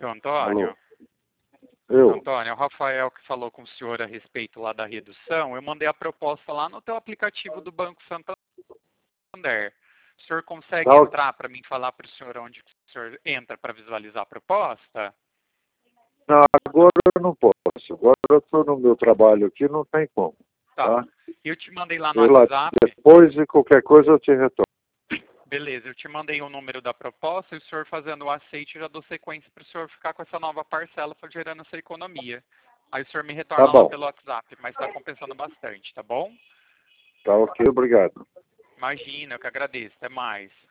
Seu Alô? Antônio? Eu? Antônio, é o Rafael que falou com o senhor a respeito lá da redução. Eu mandei a proposta lá no teu aplicativo do Banco Santander. O senhor consegue Tá, entrar para mim falar para o senhor onde o senhor entra para visualizar a proposta? não, agora eu não posso. Agora eu estou no meu trabalho aqui, não tem como. Tá. Tá? Eu te mandei lá no Eu lá WhatsApp. depois de qualquer coisa eu te retorno. Beleza, eu te mandei o número da proposta e o senhor fazendo o aceite, eu já dou sequência para o senhor ficar com essa nova parcela gerando essa economia. Aí o senhor me Tá retorna lá bom. pelo WhatsApp, mas está compensando bastante, tá bom? Tá ok, obrigado. Imagina, eu que agradeço. Até mais.